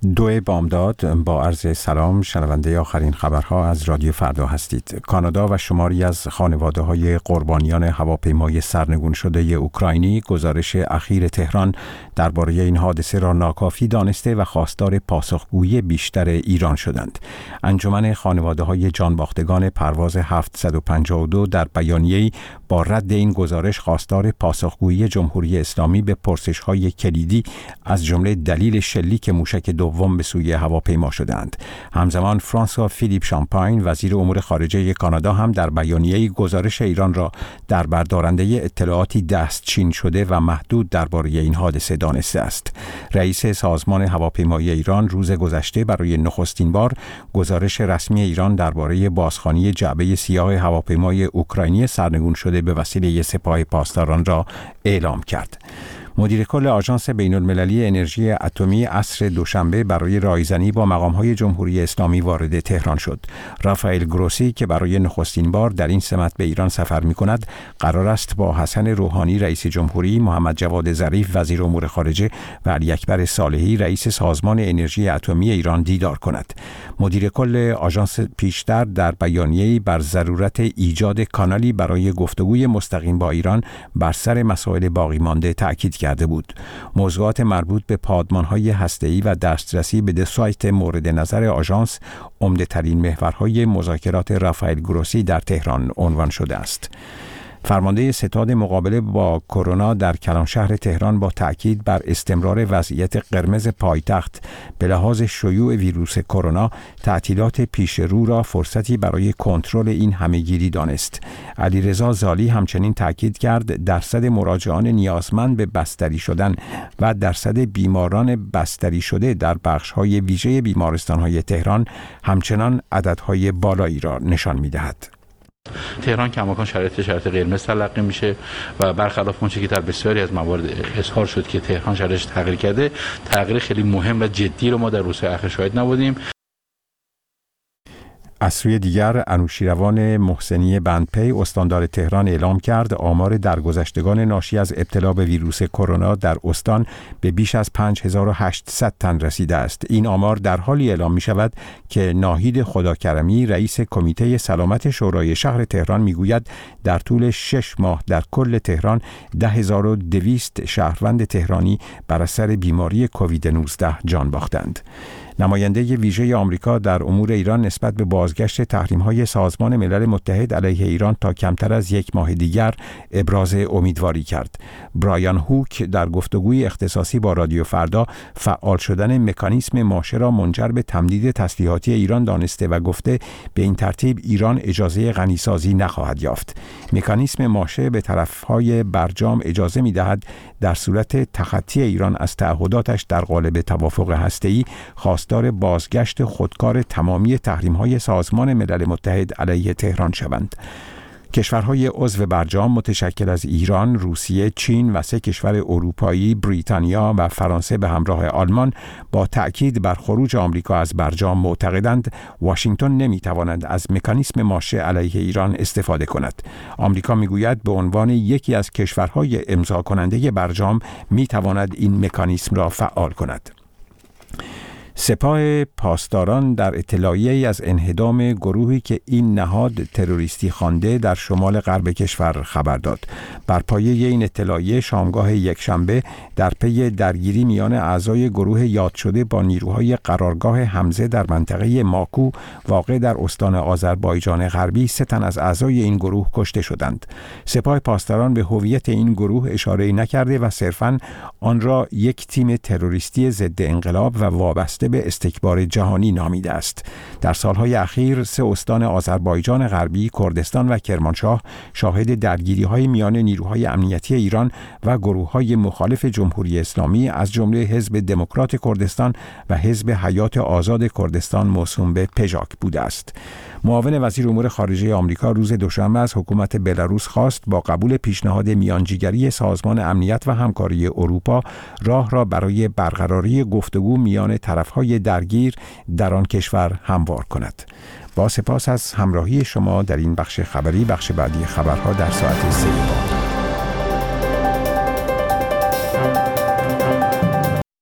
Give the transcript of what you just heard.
دو بامداد با عرض سلام. شنونده آخرین خبرها از رادیو فردا هستید. کانادا و شماری از خانواده‌های قربانیان هواپیمای سرنگون شده اوکراینی گزارش اخیر تهران درباره این حادثه را ناکافی دانسته و خواستار پاسخگویی بیشتر ایران شدند. انجمن خانواده‌های جانباختگان پرواز 752 در بیانیه‌ای با رد این گزارش خواستار پاسخگویی جمهوری اسلامی به پرسش‌های کلیدی از جمله دلیل شلیک موشک دوم به سوی هواپیما شدند. همزمان فرانسوا فیلیپ شامپاین وزیر امور خارجه کانادا هم در بیانیه‌ای گزارش ایران را در بردارنده اطلاعاتی دستچین شده و محدود درباره این حادثه دانسته است. رئیس سازمان هواپیمایی ایران روز گذشته برای نخستین بار گزارش رسمی ایران درباره بازخوانی جعبه سیاه هواپیمای اوکراینی سرنگون شده به وسیله سپاه پاسداران را اعلام کرد. مدیر کل آژانس بین‌المللی انرژی اتمی عصر دوشنبه برای رایزنی با مقام‌های جمهوری اسلامی وارد تهران شد. رافائل گروسی که برای نخستین بار در این سمت به ایران سفر می‌کند، قرار است با حسن روحانی رئیس جمهوری، محمد جواد ظریف وزیر امور خارجه و علی اکبر صالحی رئیس سازمان انرژی اتمی ایران دیدار کند. مدیر کل آژانس پیشتر در بیانیه‌ای بر ضرورت ایجاد کانالی برای گفتگوی مستقیم با ایران بر سر مسائل باقی مانده تاکید کرده بود. موضوعات مربوط به پادمان‌های هسته‌ای و دسترسی به دو سایت مورد نظر آژانس عمده‌ترین محورهای مذاکرات رافائل گروسی در تهران عنوان شده است. فرمانده ستاد مقابله با کرونا در کلانشهر تهران با تأکید بر استمرار وضعیت قرمز پایتخت به لحاظ شیوع ویروس کرونا، تعطیلات پیش رو را فرصتی برای کنترل این همهگیری دانست. علیرضا زالی همچنین تأکید کرد درصد مراجعان نیازمند به بستری شدن و درصد بیماران بستری شده در بخش‌های ویژه بیمارستان‌های تهران همچنان عددهای بالایی را نشان می‌دهد. تهران کماکان شرایط قرمز تلقی میشه و برخلاف اونچه که در بسیاری از موارد اظهار شد که تهران شرایطش تغییر کرده، تغییر خیلی مهم و جدی رو ما در روزهای اخیر شاهد نبودیم. از سوی دیگر انوشیروان محسنی بندپی استاندار تهران اعلام کرد آمار درگذشتگان ناشی از ابتلا به ویروس کرونا در استان به بیش از 5800 تن رسیده است. این آمار در حالی اعلام می شود که ناهید خداکرمی رئیس کمیته سلامت شورای شهر تهران می گوید در طول 6 ماه در کل تهران 10200 شهروند تهرانی بر اثر بیماری کووید 19 جان باختند. نماینده ویژه آمریکا در امور ایران نسبت به بازگشت تحریم‌های سازمان ملل متحد علیه ایران تا کمتر از 1 ماه دیگر ابراز امیدواری کرد. برایان هوک در گفتگوی اختصاصی با رادیو فردا فعال شدن مکانیسم ماشه را منجر به تمدید تسلیحاتی ایران دانسته و گفته به این ترتیب ایران اجازه غنیسازی نخواهد یافت. مکانیسم ماشه به طرف‌های برجام اجازه می‌دهد در صورت تخطی ایران از تعهداتش در قالب توافق هسته‌ای خواستار بازگشت خودکار تمامی تحریم‌های سازمان ملل متحد علیه تهران شوند. کشورهای عضو برجام متشکل از ایران، روسیه، چین و 3 کشور اروپایی، بریتانیا و فرانسه به همراه آلمان با تأکید بر خروج آمریکا از برجام معتقدند واشنگتن نمی‌تواند از مکانیسم ماشه علیه ایران استفاده کند. آمریکا می‌گوید به عنوان یکی از کشورهای امضا کننده برجام می‌تواند این مکانیسم را فعال کند. سپاه پاسداران در اطلاعیه‌ای از انهدام گروهی که این نهاد تروریستی خوانده در شمال غرب کشور خبر داد. بر پایه این اطلاعیه شامگاه یکشنبه در پی درگیری میان اعضای گروه یاد شده با نیروهای قرارگاه حمزه در منطقه ماکو واقع در استان آذربایجان غربی 3 تن از اعضای این گروه کشته شدند. سپاه پاسداران به هویت این گروه اشاره نکرده و صرفاً آن را یک تیم تروریستی ضد انقلاب و وابسته به استکبار جهانی نامیده است. در سالهای اخیر 3 استان آذربایجان غربی، کردستان و کرمانشاه شاهد درگیری‌های میان نیروهای امنیتی ایران و گروه‌های مخالف جمهوری اسلامی از جمله حزب دموکرات کردستان و حزب حیات آزاد کردستان موسوم به پژاک بوده است. معاون وزیر امور خارجه آمریکا روز دوشنبه از حکومت بلاروس خواست با قبول پیشنهاد میانجیگری سازمان امنیت و همکاری اروپا راه را برای برقراری گفتگو میان طرف‌های درگیر در آن کشور هموار کند. با سپاس از همراهی شما در این بخش خبری. بخش بعدی خبرها در ساعت 3 بعد.